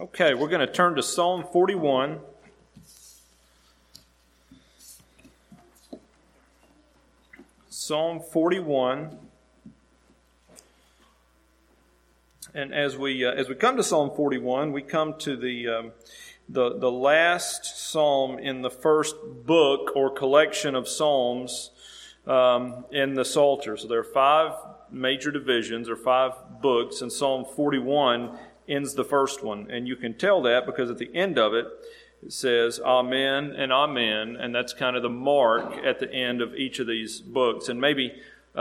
Okay, we're going to turn to Psalm 41. Psalm 41. And as we come to Psalm 41, we come to the last psalm in the first book or collection of psalms in the Psalter. So there are 5 major divisions or 5 books, and Psalm 41 ends the first one. And you can tell that because at the end of it, it says Amen and Amen, and that's kind of the mark at the end of each of these books. And maybe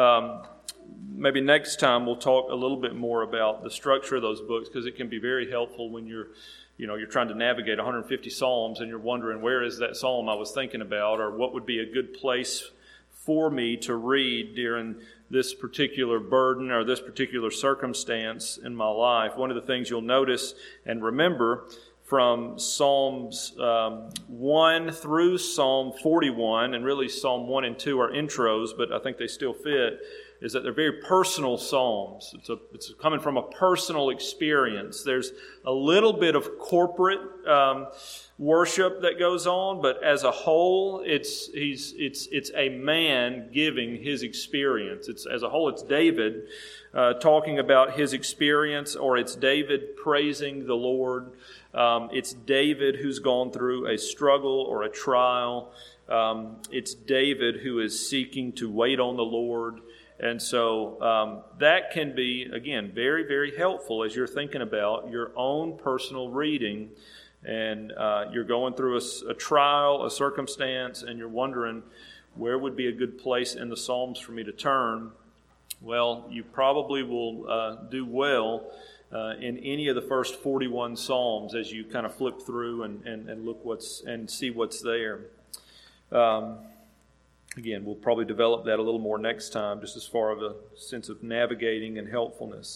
next time we'll talk a little bit more about the structure of those books, because it can be very helpful when you're trying to navigate 150 psalms and you're wondering, where is that psalm I was thinking about, or what would be a good place for me to read during this particular burden or this particular circumstance in my life. One of the things you'll notice and remember from Psalms 1 through Psalm 41, and really Psalm 1 and 2 are intros, but I think they still fit, is that they're very personal psalms. It's coming from a personal experience. There's a little bit of corporate worship that goes on, but as a whole, it's a man giving his experience. As a whole, it's David talking about his experience, or it's David praising the Lord. It's David who's gone through a struggle or a trial. It's David who is seeking to wait on the Lord. And so that can be, again, very, very helpful as you're thinking about your own personal reading, and you're going through a trial, a circumstance, and you're wondering, where would be a good place in the Psalms for me to turn? Well, you probably will do well in any of the first 41 Psalms as you kind of flip through and look and see what's there. Again, we'll probably develop that a little more next time, just as far as a sense of navigating and helpfulness.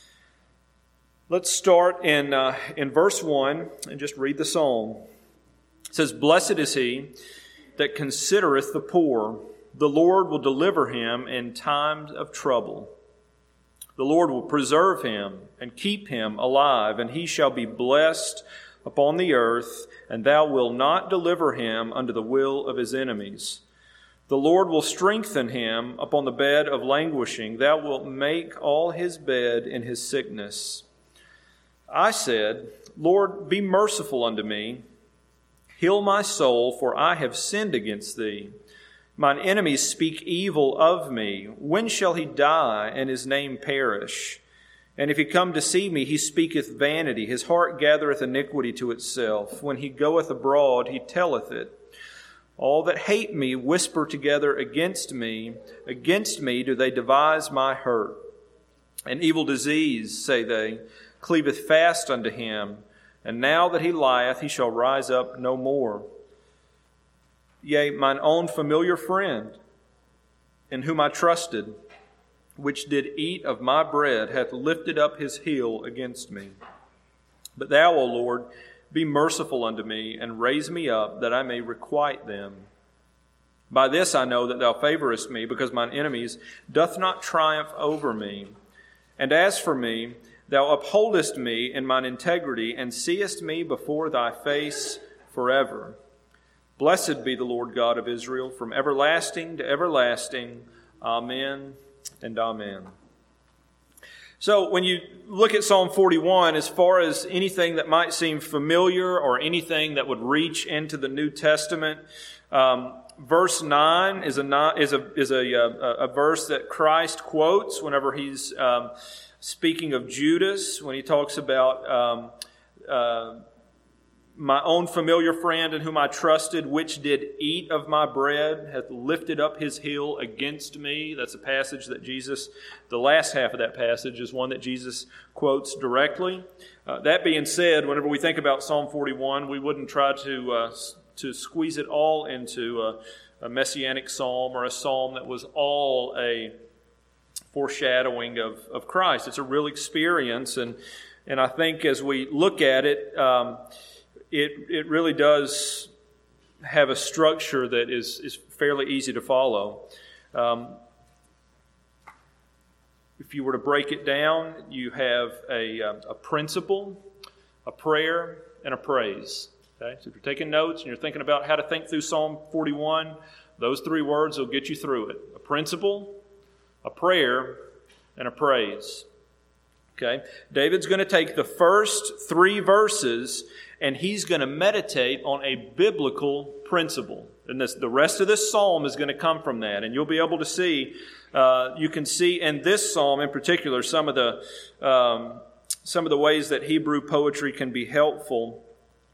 Let's start in verse 1 and just read the psalm. It says, "Blessed is he that considereth the poor. The Lord will deliver him in times of trouble. The Lord will preserve him and keep him alive, and he shall be blessed upon the earth, and thou wilt not deliver him unto the will of his enemies. The Lord will strengthen him upon the bed of languishing. Thou wilt make all his bed in his sickness. I said, Lord, be merciful unto me. Heal my soul, for I have sinned against thee. Mine enemies speak evil of me. When shall he die and his name perish? And if he come to see me, he speaketh vanity. His heart gathereth iniquity to itself. When he goeth abroad, he telleth it. All that hate me whisper together against me. Against me do they devise my hurt. An evil disease, say they, cleaveth fast unto him. And now that he lieth, he shall rise up no more. Yea, mine own familiar friend, in whom I trusted, which did eat of my bread, hath lifted up his heel against me. But thou, O Lord, be merciful unto me, and raise me up, that I may requite them. By this I know that thou favorest me, because mine enemies doth not triumph over me. And as for me, thou upholdest me in mine integrity, and seest me before thy face forever. Blessed be the Lord God of Israel, from everlasting to everlasting. Amen and amen." So when you look at Psalm 41, as far as anything that might seem familiar or anything that would reach into the New Testament, verse 9 is a verse that Christ quotes whenever he's speaking of Judas, when he talks about my own familiar friend in whom I trusted, which did eat of my bread, hath lifted up his heel against me. That's a passage that the last half of that passage is one that Jesus quotes directly. That being said, whenever we think about Psalm 41, we wouldn't try to squeeze it all into a messianic psalm or a psalm that was all a foreshadowing of Christ. It's a real experience, and I think as we look at it, it really does have a structure that is fairly easy to follow. If you were to break it down, you have a principle, a prayer, and a praise. Okay? So if you're taking notes and you're thinking about how to think through Psalm 41, those three words will get you through it. A principle, a prayer, and a praise. Okay? David's going to take the first three verses and he's going to meditate on a biblical principle. And the rest of this psalm is going to come from that. And you'll be able to see, you can see in this psalm in particular, some of the ways that Hebrew poetry can be helpful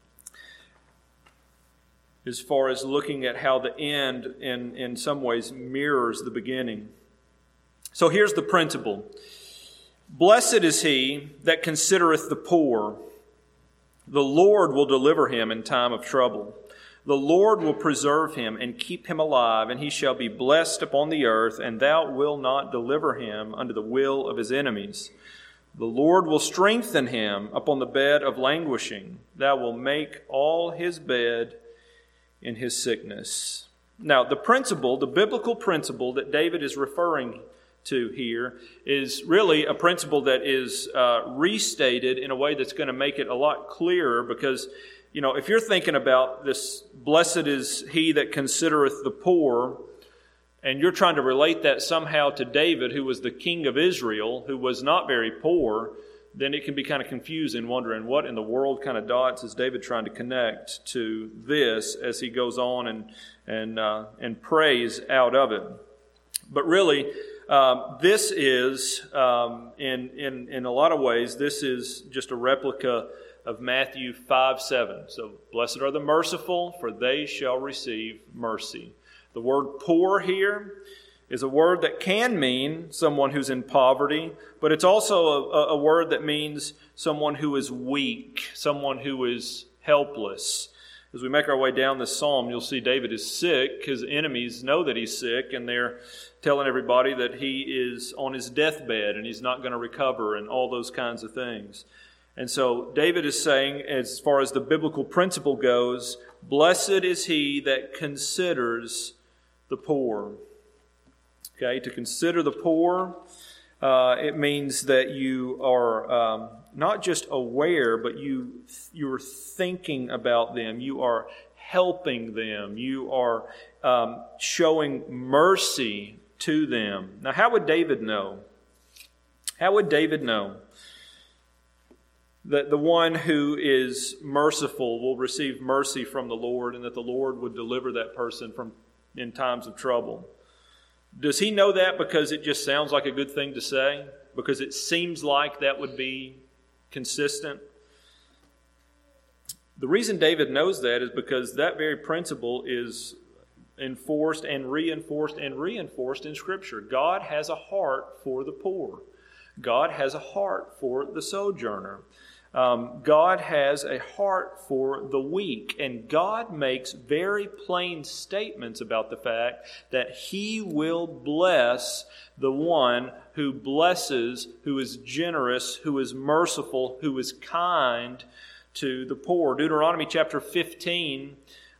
as far as looking at how the end in some ways mirrors the beginning. So here's the principle. Blessed is he that considereth the poor. The Lord will deliver him in time of trouble. The Lord will preserve him and keep him alive, and he shall be blessed upon the earth, and thou wilt not deliver him unto the will of his enemies. The Lord will strengthen him upon the bed of languishing. Thou wilt make all his bed in his sickness. Now, the biblical principle that David is referring to here is really a principle that is restated in a way that's going to make it a lot clearer, because, if you're thinking about this, blessed is he that considereth the poor, and you're trying to relate that somehow to David, who was the king of Israel, who was not very poor, then it can be kind of confusing, wondering what in the world kind of dots is David trying to connect to this as he goes on and prays out of it. But really, this is, in a lot of ways, this is just a replica of Matthew 5:7. So, blessed are the merciful, for they shall receive mercy. The word poor here is a word that can mean someone who's in poverty, but it's also a word that means someone who is weak, someone who is helpless. As we make our way down this psalm, you'll see David is sick. His enemies know that he's sick, and they're telling everybody that he is on his deathbed and he's not going to recover and all those kinds of things. And so David is saying, as far as the biblical principle goes, blessed is he that considers the poor. Okay, to consider the poor, it means that you are not just aware, but you're thinking about them. You are helping them. You are showing mercy to them. Now, how would David know? How would David know that the one who is merciful will receive mercy from the Lord, and that the Lord would deliver that person in times of trouble? Does he know that because it just sounds like a good thing to say? Because it seems like that would be consistent? The reason David knows that is because that very principle is enforced and reinforced in Scripture. God has a heart for the poor. God has a heart for the sojourner. God has a heart for the weak, and God makes very plain statements about the fact that He will bless the one who blesses, who is generous, who is merciful, who is kind to the poor. Deuteronomy chapter 15,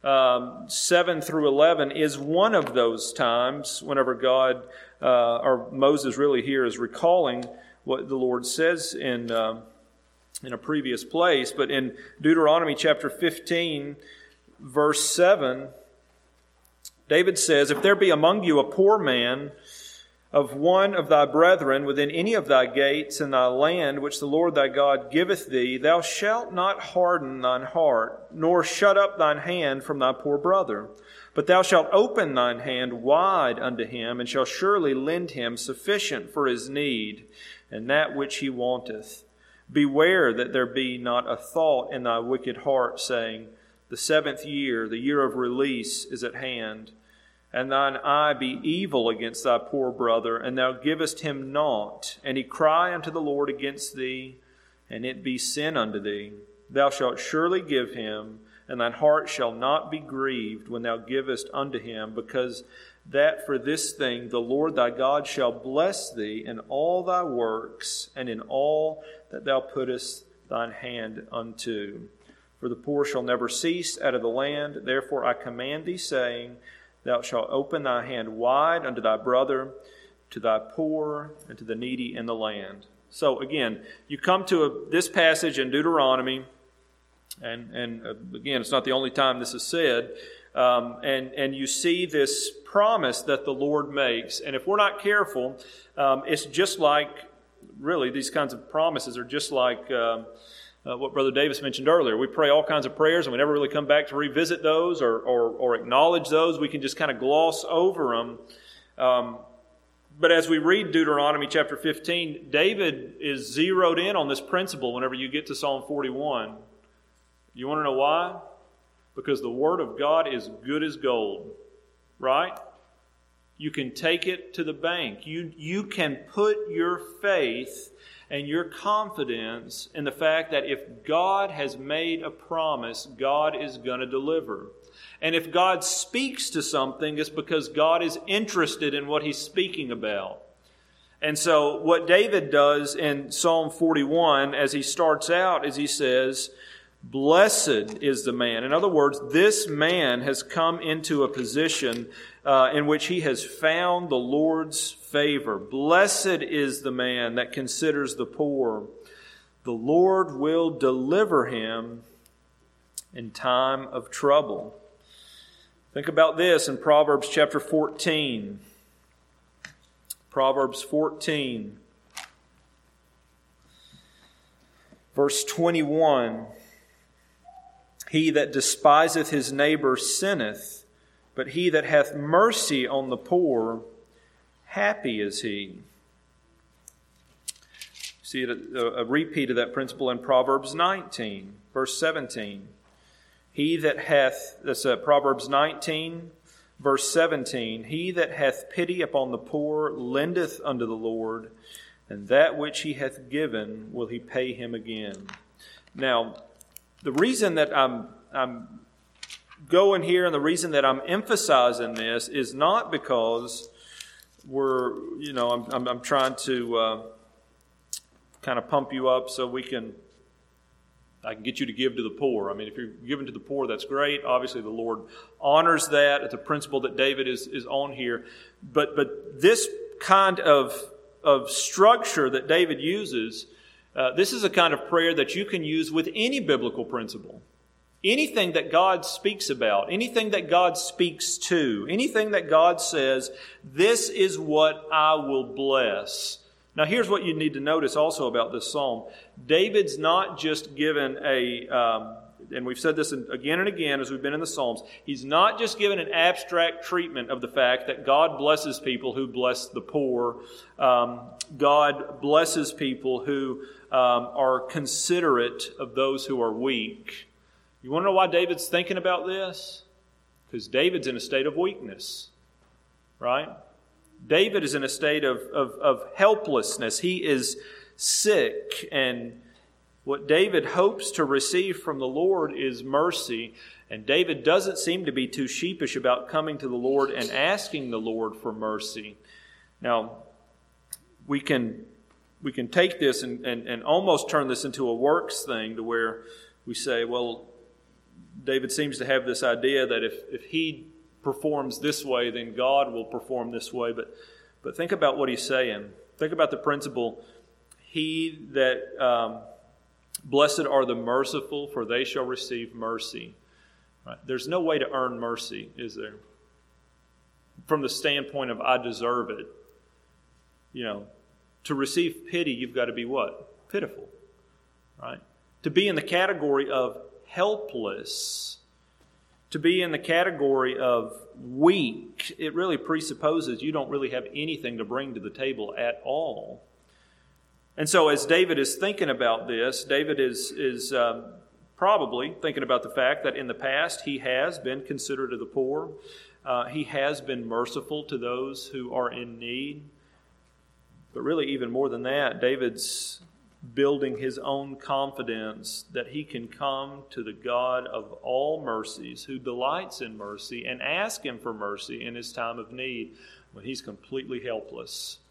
7 through 11 is one of those times whenever God, or Moses really here is recalling what the Lord says in a previous place. But in Deuteronomy chapter 15, verse 7, David says, "If there be among you a poor man of one of thy brethren within any of thy gates in thy land, which the Lord thy God giveth thee, thou shalt not harden thine heart, nor shut up thine hand from thy poor brother. But thou shalt open thine hand wide unto him, and shalt surely lend him sufficient for his need, and that which he wanteth. Beware that there be not a thought in thy wicked heart, saying, The 7th year, the year of release, is at hand. And thine eye be evil against thy poor brother, and thou givest him naught. And he cry unto the Lord against thee, and it be sin unto thee. Thou shalt surely give him, and thine heart shall not be grieved when thou givest unto him, because that for this thing the Lord thy God shall bless thee in all thy works, and in all that thou puttest thine hand unto. For the poor shall never cease out of the land. Therefore I command thee, saying, Thou shalt open thy hand wide unto thy brother, to thy poor, and to the needy in the land." So again, you come to this passage in Deuteronomy, And again, it's not the only time this is said. And you see this promise that the Lord makes. And if we're not careful, it's just like, really, these kinds of promises are just like what Brother Davis mentioned earlier. We pray all kinds of prayers and we never really come back to revisit those or acknowledge those. We can just kind of gloss over them. But as we read Deuteronomy chapter 15, David is zeroed in on this principle whenever you get to Psalm 41. You want to know why? Because the Word of God is good as gold, right? You can take it to the bank. You can put your faith and your confidence in the fact that if God has made a promise, God is going to deliver. And if God speaks to something, it's because God is interested in what He's speaking about. And so what David does in Psalm 41, as he starts out, is he says, "Blessed is the man." In other words, this man has come into a position in which he has found the Lord's favor. Blessed is the man that considers the poor. The Lord will deliver him in time of trouble. Think about this in Proverbs chapter 14. Proverbs 14, verse 21. "He that despiseth his neighbor sinneth, but he that hath mercy on the poor, happy is he." See a repeat of that principle in Proverbs 19, verse 17. He that hath, that's Proverbs 19, verse 17, "He that hath pity upon the poor lendeth unto the Lord, and that which he hath given will he pay him again." Now, the reason that I'm going here and the reason that I'm emphasizing this is not because I'm trying to kind of pump you up so I can get you to give to the poor. I mean, if you're giving to the poor, that's great. Obviously, the Lord honors that. It's a principle that David is on here. But this kind of structure that David uses, this is a kind of prayer that you can use with any biblical principle. Anything that God speaks about, anything that God speaks to, anything that God says, this is what I will bless. Now, here's what you need to notice also about this psalm. David's not just given and we've said this again and again as we've been in the Psalms, he's not just given an abstract treatment of the fact that God blesses people who bless the poor. God blesses people who are considerate of those who are weak. You want to know why David's thinking about this? Because David's in a state of weakness, right? David is in a state of helplessness. He is sick, and what David hopes to receive from the Lord is mercy. And David doesn't seem to be too sheepish about coming to the Lord and asking the Lord for mercy. Now, we can take this and almost turn this into a works thing to where we say, well, David seems to have this idea that if he performs this way, then God will perform this way. But think about what he's saying. Think about the principle, "He that blessed are the merciful, for they shall receive mercy." Right? There's no way to earn mercy, is there? From the standpoint of I deserve it. To receive pity, you've got to be what? Pitiful. Right? To be in the category of helpless, to be in the category of weak, it really presupposes you don't really have anything to bring to the table at all. And so as David is thinking about this, David is probably thinking about the fact that in the past he has been considerate of the poor. He has been merciful to those who are in need. But really even more than that, David's building his own confidence that he can come to the God of all mercies, who delights in mercy, and ask Him for mercy in his time of need when he's completely helpless.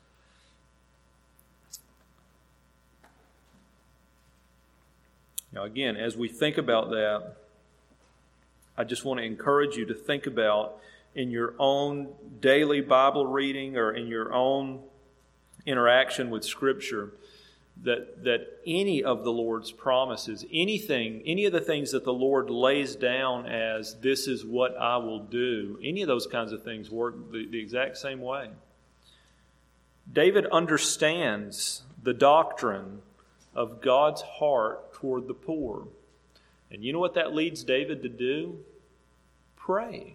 Now again, as we think about that, I just want to encourage you to think about in your own daily Bible reading or in your own interaction with Scripture, that any of the Lord's promises, any of the things that the Lord lays down as this is what I will do, any of those kinds of things work the exact same way. David understands the doctrine of God's heart toward the poor. And you know what that leads David to do? Pray.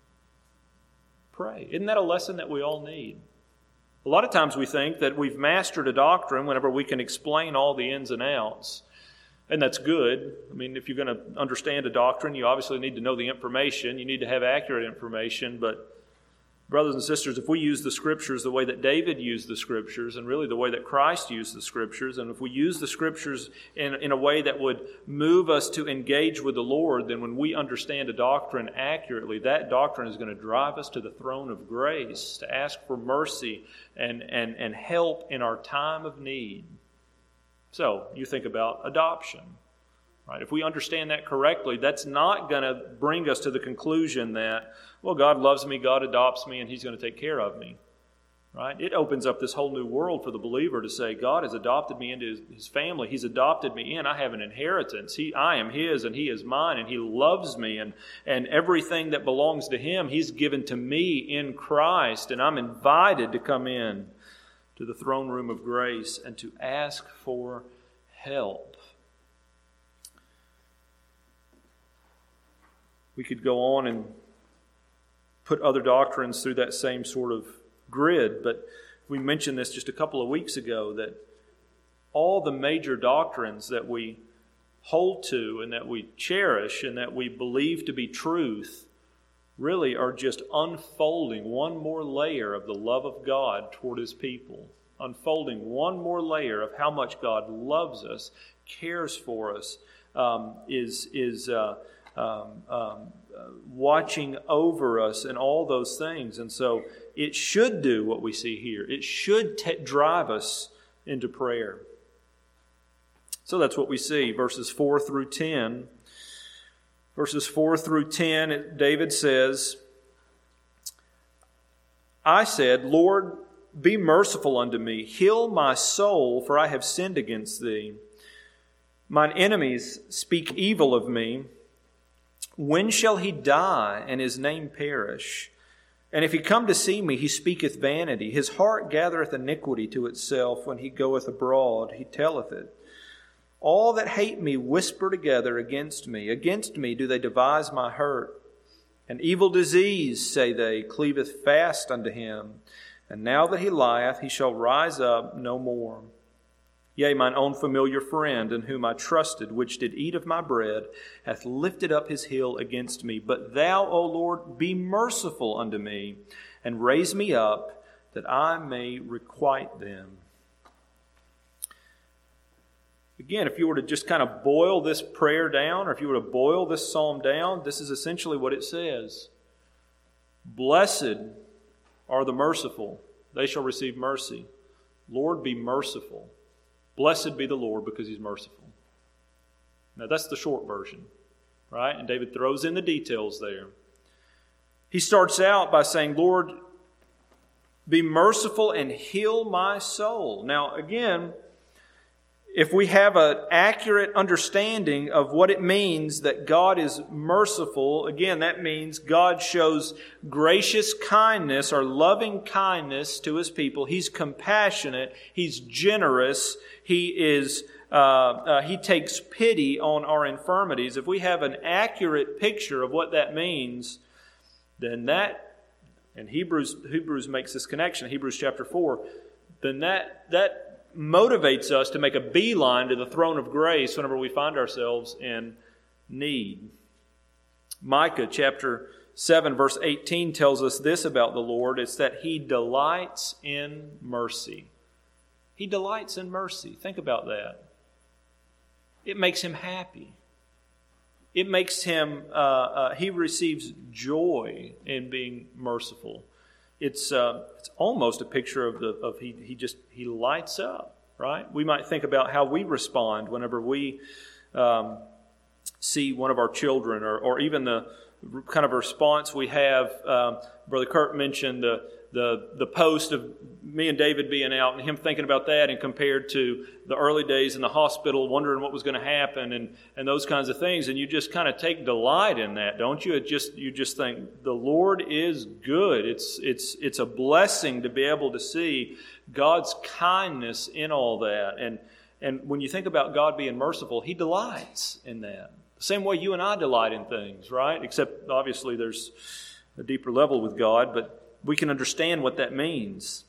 Pray. Isn't that a lesson that we all need? A lot of times we think that we've mastered a doctrine whenever we can explain all the ins and outs. And that's good. I mean, if you're going to understand a doctrine, you obviously need to know the information. You need to have accurate information. But brothers and sisters, if we use the Scriptures the way that David used the Scriptures, and really the way that Christ used the Scriptures, and if we use the Scriptures in a way that would move us to engage with the Lord, then when we understand a doctrine accurately, that doctrine is going to drive us to the throne of grace to ask for mercy and help in our time of need. So, you think about adoption. Right? If we understand that correctly, that's not going to bring us to the conclusion that, well, God loves me, God adopts me, and He's going to take care of me. Right? It opens up this whole new world for the believer to say, God has adopted me into His family. He's adopted me in. I have an inheritance. I am His and He is mine, and He loves me. And everything that belongs to Him, He's given to me in Christ. And I'm invited to come in to the throne room of grace and to ask for help. We could go on and put other doctrines through that same sort of grid, but we mentioned this just a couple of weeks ago, that all the major doctrines that we hold to and that we cherish and that we believe to be truth really are just unfolding one more layer of the love of God toward His people, unfolding one more layer of how much God loves us, cares for us, watching over us and all those things. And so it should do what we see here. It should drive us into prayer. So that's what we see, verses 4 through 10. Verses 4 through 10, David says, I said, Lord, be merciful unto me. Heal my soul, for I have sinned against Thee. Mine enemies speak evil of me. When shall he die, and his name perish? And if he come to see me, he speaketh vanity. His heart gathereth iniquity to itself. When he goeth abroad, he telleth it. All that hate me whisper together against me. Against me do they devise my hurt. An evil disease, say they, cleaveth fast unto him. And now that he lieth, he shall rise up no more. Yea, mine own familiar friend, in whom I trusted, which did eat of my bread, hath lifted up his heel against me. But thou, O Lord, be merciful unto me, and raise me up, that I may requite them. Again, if you were to just kind of boil this prayer down, or if you were to boil this psalm down, this is essentially what it says. Blessed are the merciful, they shall receive mercy. Lord, be merciful. Blessed be the Lord, because He's merciful. Now that's the short version, right? And David throws in the details there. He starts out by saying, Lord, be merciful and heal my soul. Now again, if we have an accurate understanding of what it means that God is merciful, again, that means God shows gracious kindness or loving kindness to His people. He's compassionate. He's generous. He takes pity on our infirmities. If we have an accurate picture of what that means, then that, and Hebrews makes this connection, Hebrews chapter 4, then that motivates us to make a beeline to the throne of grace whenever we find ourselves in need. Micah chapter 7 verse 18 tells us this about the Lord. It's that He delights in mercy. He delights in mercy. Think about that. It makes Him happy. It makes Him, He receives joy in being merciful. It's almost a picture of he lights up, right? We might think about how we respond whenever we see one of our children, or even the kind of response we have. Brother Kurt mentioned the post of me and David being out and him thinking about that, and compared to the early days in the hospital, wondering what was going to happen and those kinds of things. And you just kind of take delight in that, don't you? You just think the Lord is good. It's a blessing to be able to see God's kindness in all that. And when you think about God being merciful, He delights in that. The same way you and I delight in things, right? Except obviously there's a deeper level with God, but we can understand what that means.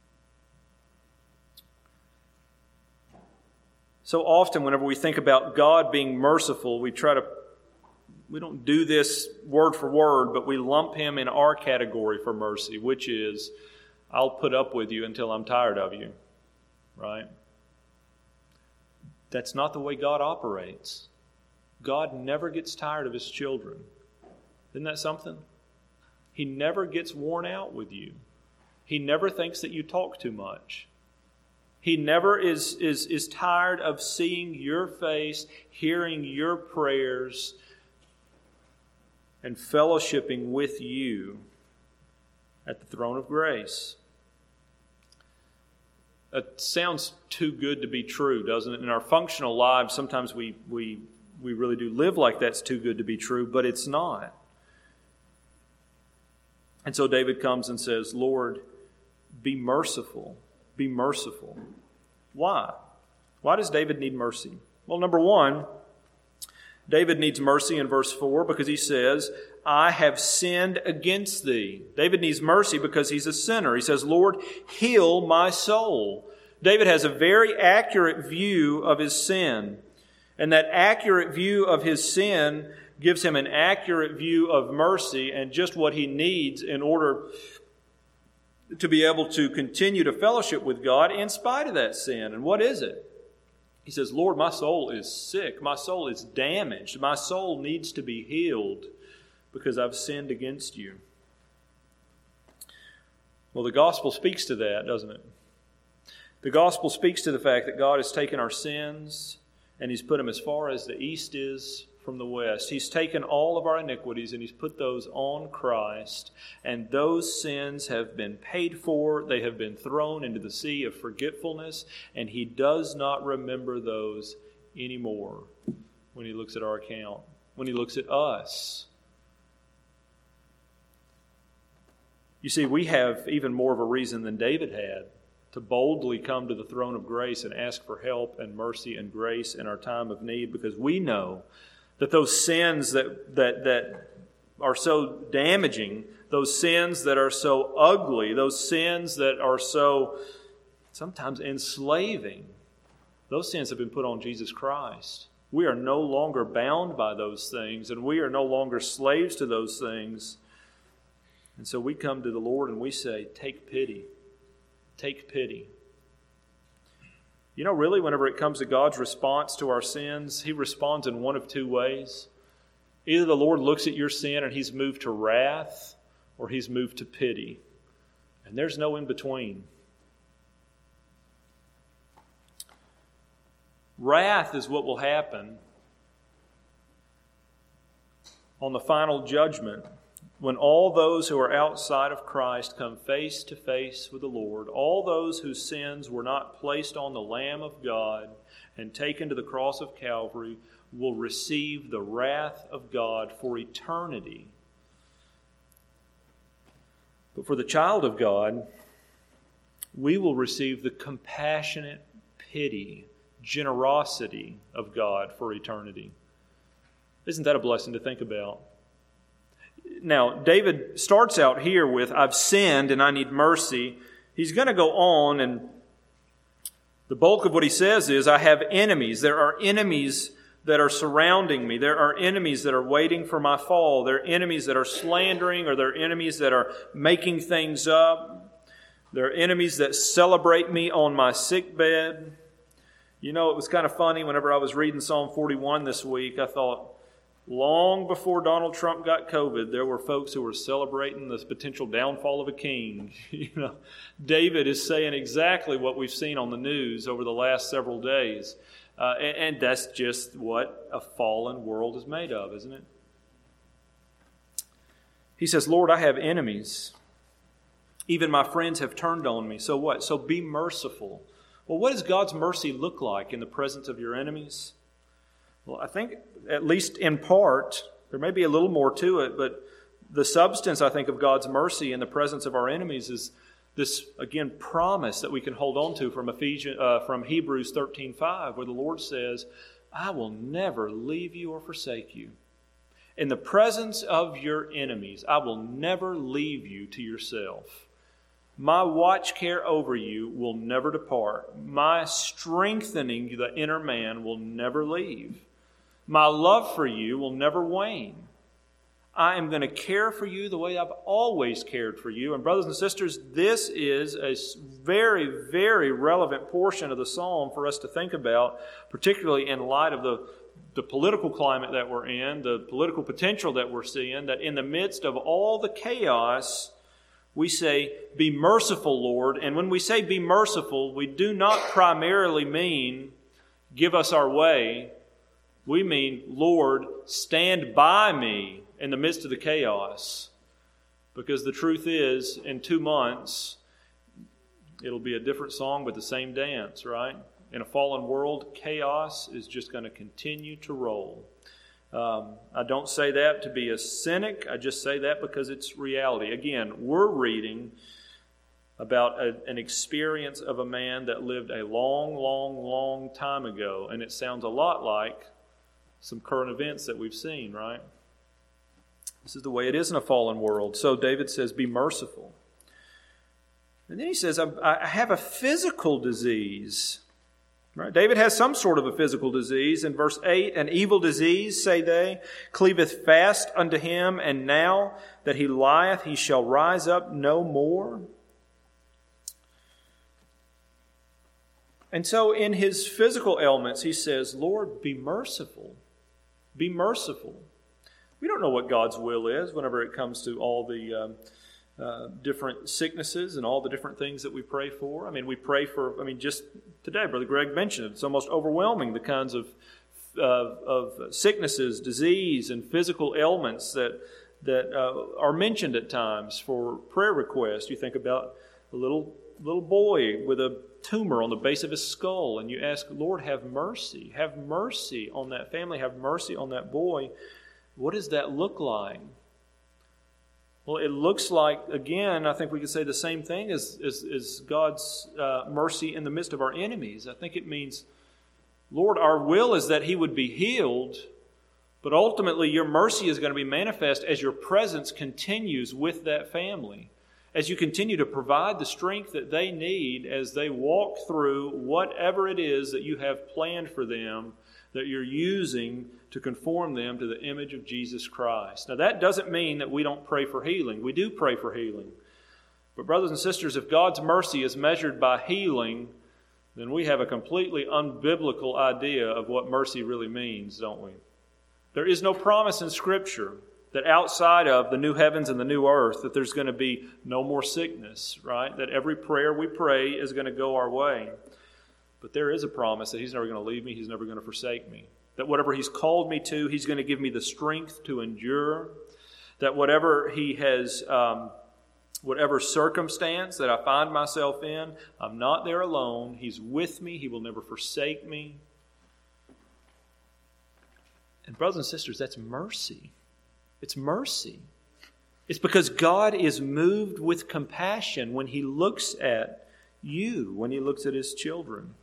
So often whenever we think about God being merciful, we don't do this word for word, but we lump Him in our category for mercy, which is, I'll put up with you until I'm tired of you, right? That's not the way God operates. God never gets tired of His children. Isn't that something? He never gets worn out with you. He never thinks that you talk too much. He never is tired of seeing your face, hearing your prayers, and fellowshipping with you at the throne of grace. It sounds too good to be true, doesn't it? In our functional lives, sometimes we really do live like that's too good to be true, but it's not. And so David comes and says, Lord, be merciful. Be merciful. Why? Why does David need mercy? Well, number one, David needs mercy in verse 4 because he says, I have sinned against thee. David needs mercy because he's a sinner. He says, Lord, heal my soul. David has a very accurate view of his sin. And that accurate view of his sin gives him an accurate view of mercy and just what he needs in order to be able to continue to fellowship with God in spite of that sin. And what is it? He says, Lord, my soul is sick. My soul is damaged. My soul needs to be healed because I've sinned against you. Well, the gospel speaks to that, doesn't it? The gospel speaks to the fact that God has taken our sins and He's put them as far as the east is from the west. He's taken all of our iniquities and He's put those on Christ, and those sins have been paid for. They have been thrown into the sea of forgetfulness, and He does not remember those anymore when He looks at our account, when He looks at us. You see, we have even more of a reason than David had to boldly come to the throne of grace and ask for help and mercy and grace in our time of need, because we know that those sins that are so damaging, those sins that are so ugly, those sins that are so sometimes enslaving, those sins have been put on Jesus Christ. We are no longer bound by those things, and we are no longer slaves to those things. And so we come to the Lord and we say, take pity. Take pity. You know, really, whenever it comes to God's response to our sins, He responds in one of two ways. Either the Lord looks at your sin and He's moved to wrath, or He's moved to pity. And there's no in between. Wrath is what will happen on the final judgment, when all those who are outside of Christ come face to face with the Lord, all those whose sins were not placed on the Lamb of God and taken to the cross of Calvary will receive the wrath of God for eternity. But for the child of God, we will receive the compassionate pity, generosity of God for eternity. Isn't that a blessing to think about? Now, David starts out here with, I've sinned and I need mercy. He's going to go on, and the bulk of what he says is, I have enemies. There are enemies that are surrounding me. There are enemies that are waiting for my fall. There are enemies that are slandering, or there are enemies that are making things up. There are enemies that celebrate me on my sick bed. You know, it was kind of funny whenever I was reading Psalm 41 this week. I thought, long before Donald Trump got COVID, there were folks who were celebrating the potential downfall of a king. You know, David is saying exactly what we've seen on the news over the last several days. And that's just what a fallen world is made of, isn't it? He says, Lord, I have enemies. Even my friends have turned on me. So what? So be merciful. Well, what does God's mercy look like in the presence of your enemies? Well, I think, at least in part, there may be a little more to it, but the substance, I think, of God's mercy in the presence of our enemies is this, again, promise that we can hold on to from Hebrews 13:5, where the Lord says, I will never leave you or forsake you. In the presence of your enemies, I will never leave you to yourself. My watch care over you will never depart. My strengthening the inner man will never leave. My love for you will never wane. I am going to care for you the way I've always cared for you. And brothers and sisters, this is a very, very relevant portion of the psalm for us to think about, particularly in light of the political climate that we're in, the political potential that we're seeing, that in the midst of all the chaos, we say, be merciful, Lord. And when we say be merciful, we do not primarily mean give us our way. We mean, Lord, stand by me in the midst of the chaos. Because the truth is, in 2 months, it'll be a different song but the same dance, right? In a fallen world, chaos is just going to continue to roll. I don't say that to be a cynic. I just say that because it's reality. Again, we're reading about an experience of a man that lived a long, long, long time ago. And it sounds a lot like some current events that we've seen, right? This is the way it is in a fallen world. So David says, be merciful. And then he says, I have a physical disease. Right? David has some sort of a physical disease. In verse 8, an evil disease, say they, cleaveth fast unto him, and now that he lieth, he shall rise up no more. And so in his physical ailments, he says, Lord, be merciful. Be merciful. We don't know what God's will is whenever it comes to all the different sicknesses and all the different things that we pray for. We pray for, just today, Brother Greg mentioned it. It's almost overwhelming, the kinds of sicknesses, disease, and physical ailments that are mentioned at times for prayer requests. You think about a little boy with a tumor on the base of his skull, and you ask, Lord, have mercy on that family, have mercy on that boy. What does that look like? Well, it looks like, again, I think we could say the same thing as God's mercy in the midst of our enemies. I think it means, Lord, our will is that he would be healed, but ultimately your mercy is going to be manifest as your presence continues with that family, as you continue to provide the strength that they need as they walk through whatever it is that you have planned for them, that you're using to conform them to the image of Jesus Christ. Now, that doesn't mean that we don't pray for healing. We do pray for healing. But brothers and sisters, if God's mercy is measured by healing, then we have a completely unbiblical idea of what mercy really means, don't we? There is no promise in Scripture that outside of the new heavens and the new earth, that there's going to be no more sickness, right? That every prayer we pray is going to go our way. But there is a promise that he's never going to leave me, he's never going to forsake me. That whatever he's called me to, he's going to give me the strength to endure. That whatever he has, whatever circumstance that I find myself in, I'm not there alone. He's with me. He will never forsake me. And brothers and sisters, that's mercy. It's mercy. It's because God is moved with compassion when he looks at you, when he looks at his children.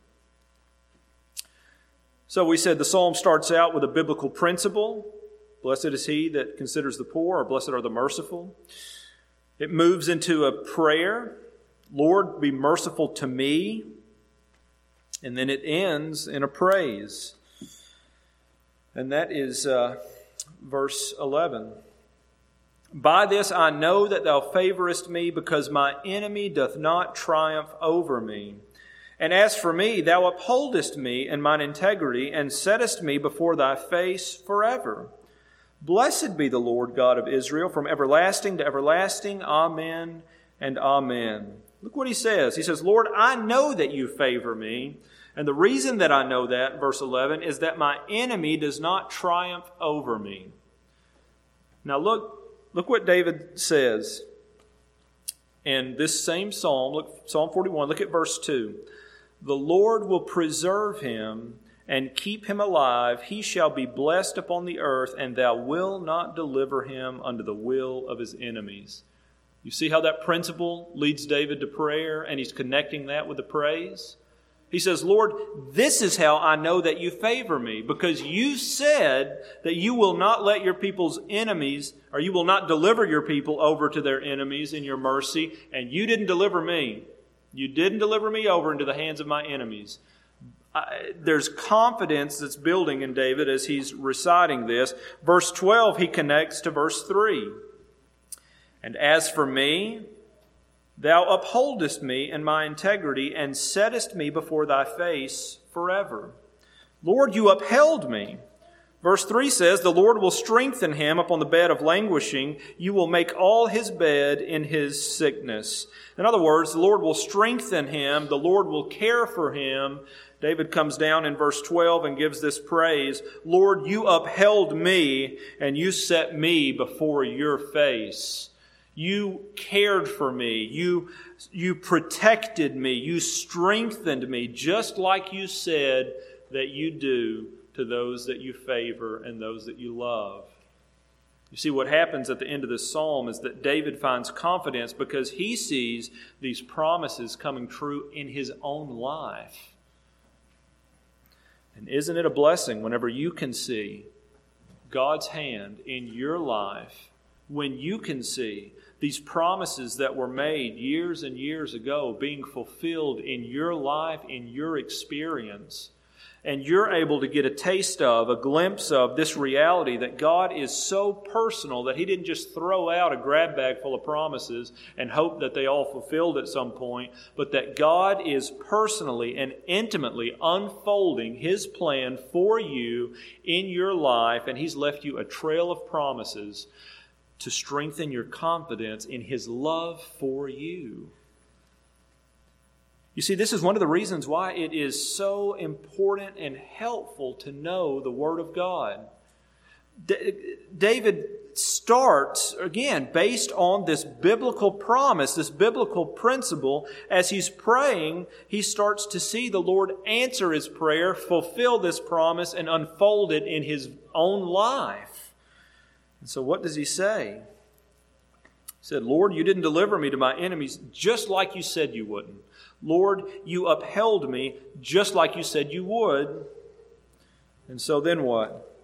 So we said the psalm starts out with a biblical principle. Blessed is he that considers the poor, or blessed are the merciful. It moves into a prayer. Lord, be merciful to me. And then it ends in a praise. And that is verse 11. By this I know that thou favorest me, because my enemy doth not triumph over me. And as for me, thou upholdest me in mine integrity, and settest me before thy face forever. Blessed be the Lord God of Israel, from everlasting to everlasting. Amen and amen. Look what he says. He says, Lord, I know that you favor me. And the reason that I know that, verse 11, is that my enemy does not triumph over me. Now look what David says. in this same psalm, look, Psalm 41, look at verse 2. The Lord will preserve him and keep him alive. He shall be blessed upon the earth, and thou wilt not deliver him unto the will of his enemies. You see how that principle leads David to prayer, and he's connecting that with the praise? He says, Lord, this is how I know that you favor me, because you said that you will not let your people's enemies, or you will not deliver your people over to their enemies in your mercy, and you didn't deliver me. You didn't deliver me over into the hands of my enemies. There's confidence that's building in David as he's reciting this. Verse 12, he connects to verse 3. And as for me, thou upholdest me in my integrity, and settest me before thy face forever. Lord, you upheld me. Verse 3 says, the Lord will strengthen him upon the bed of languishing. You will make all his bed in his sickness. In other words, the Lord will strengthen him. The Lord will care for him. David comes down in verse 12 and gives this praise. Lord, you upheld me, and you set me before your face. You cared for me. You protected me. You strengthened me, just like you said that you do to those that you favor and those that you love. You see, what happens at the end of this psalm is that David finds confidence because he sees these promises coming true in his own life. And isn't it a blessing whenever you can see God's hand in your life, when you can see these promises that were made years and years ago being fulfilled in your life, in your experience, and you're able to get a taste of, a glimpse of this reality that God is so personal that He didn't just throw out a grab bag full of promises and hope that they all fulfilled at some point, but that God is personally and intimately unfolding His plan for you in your life, and He's left you a trail of promises to strengthen your confidence in His love for you. You see, this is one of the reasons why it is so important and helpful to know the Word of God. David starts, again, based on this biblical promise, this biblical principle. As he's praying, he starts to see the Lord answer his prayer, fulfill this promise, and unfold it in his own life. And so what does he say? He said, Lord, you didn't deliver me to my enemies just like you said you wouldn't. Lord, you upheld me just like you said you would. And so then what?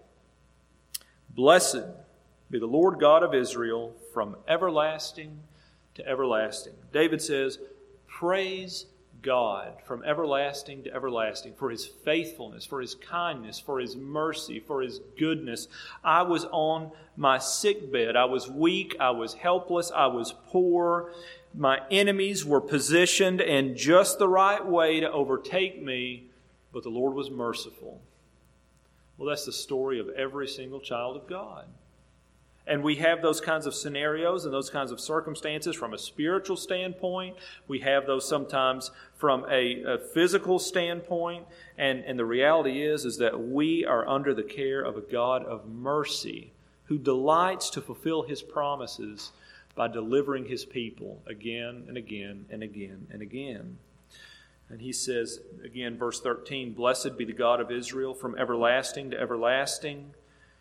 Blessed be the Lord God of Israel from everlasting to everlasting. David says, praise God from everlasting to everlasting for His faithfulness, for His kindness, for His mercy, for His goodness. I was on my sick bed. I was weak. I was helpless. I was poor. My enemies were positioned in just the right way to overtake me, but the Lord was merciful. Well, that's the story of every single child of God. And we have those kinds of scenarios and those kinds of circumstances from a spiritual standpoint. We have those sometimes from a physical standpoint. And the reality is that we are under the care of a God of mercy who delights to fulfill His promises by delivering His people again and again and again and again. And he says, again, verse 13, Blessed be the God of Israel from everlasting to everlasting.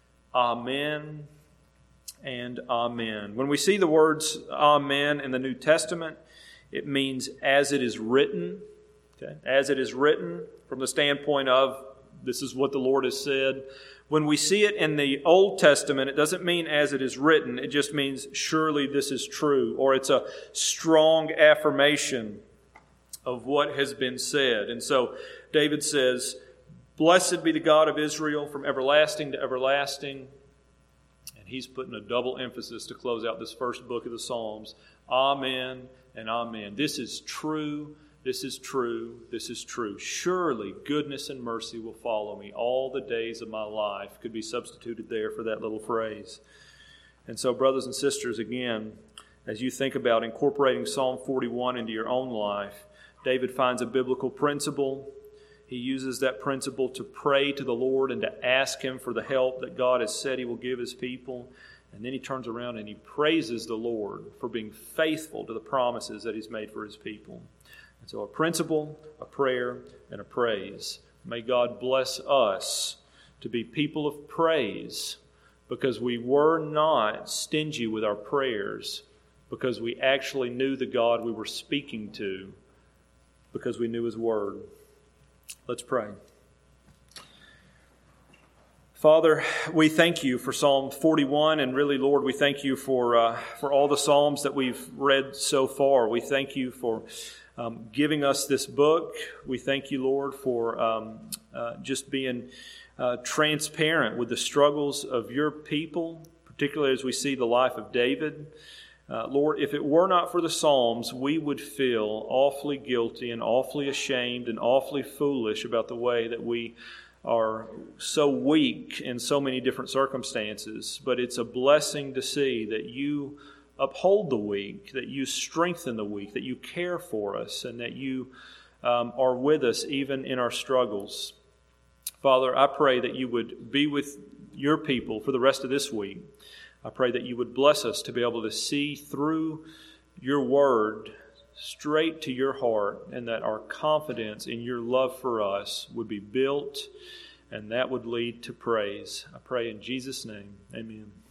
Amen and amen. When we see the words amen in the New Testament, it means as it is written. Okay? As it is written, from the standpoint of this is what the Lord has said. When we see it in the Old Testament, it doesn't mean as it is written. It just means surely this is true, or it's a strong affirmation of what has been said. And so David says, Blessed be the God of Israel from everlasting to everlasting. And he's putting a double emphasis to close out this first book of the Psalms. Amen and amen. This is true. This is true. This is true. Surely goodness and mercy will follow me all the days of my life. Could be substituted there for that little phrase. And so, brothers and sisters, again, as you think about incorporating Psalm 41 into your own life, David finds a biblical principle. He uses that principle to pray to the Lord and to ask Him for the help that God has said He will give His people. And then he turns around and he praises the Lord for being faithful to the promises that he's made for his people. And so a principle, a prayer, and a praise. May God bless us to be people of praise, because we were not stingy with our prayers, because we actually knew the God we were speaking to, because we knew His Word. Let's pray. Father, we thank you for Psalm 41, and really, Lord, we thank you for all the Psalms that we've read so far. We thank you for giving us this book. We thank you, Lord, for just being transparent with the struggles of your people, particularly as we see the life of David. Lord, if it were not for the Psalms, we would feel awfully guilty and awfully ashamed and awfully foolish about the way that we are so weak in so many different circumstances. But it's a blessing to see that you uphold the weak, that you strengthen the weak, that you care for us, and that you are with us even in our struggles. Father, I pray that you would be with your people for the rest of this week. I pray that you would bless us to be able to see through your word straight to your heart, and that our confidence in your love for us would be built, and that would lead to praise. I pray in Jesus' name, amen.